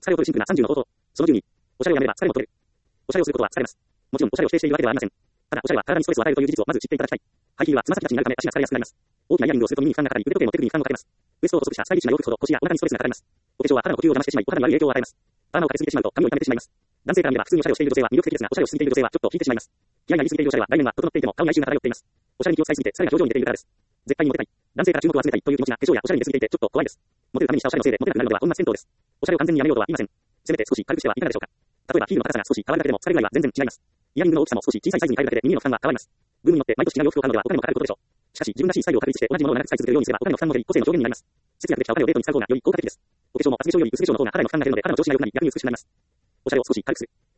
疲れを取るシンプルな30の方法。その10に、おしゃれをやめれば疲れも取れる。おしゃれをすることは疲れます。もちろんおしゃれを否定しているわけではありません。ただ、おしゃれは体にストレスを与えるという事実をまず知っていただきたい。ハイヒールはつま先立ちになるため足が疲れやすくなります。大きなイヤリングをすると耳に負担がかかり、腕時計の手首に負担もかかります。ウエストを細くしたスタイリッシュな洋服ほど腰やお腹にストレスがかかります。お化粧は肌の呼吸を邪魔してしまい、お肌に悪い影響を与えます。パーマをかけすぎてしまうと髪を傷めてしまいます。男性から見れば普通におしゃれをしている女性は魅力的ですが、おしゃれをしすぎている女性はちょっと引いてしまいます。気合が入りすぎているおしゃれは来年は整っていても顔に哀愁が漂っています。おしゃれに気を使いすぎて疲れが表情に出ているからです。絶対にモテたい。男性から注目を集めたいという気持ちが化粧やおしゃれに出すぎていてちょっと怖いです。モテるためにしたおしゃれのせいでモテなくなるのでは本末転倒です。おしゃれを完全にやめようとは言いません。せめて少し軽くしてはいかがでしょうか。例えばヒールの高さが少し変わるだけでも疲れ具合は全然違います。イヤリングの大きさも少し小さいサイズに変えるだけで耳の負担は変わります。ブームによって毎年違う洋服を買うのではお金もかかることでしょう。しかし自分らしいスタイルを確立して同じものを長く使い続けるようにすればお金の負担も減り個性の表現になります。節約できたお金をデートに使う方がより効果的です。お化粧も厚化粧より薄化粧の方が肌の負担が減るので肌の調子が良くなり逆に美しくなります。おしゃれを少し軽くする。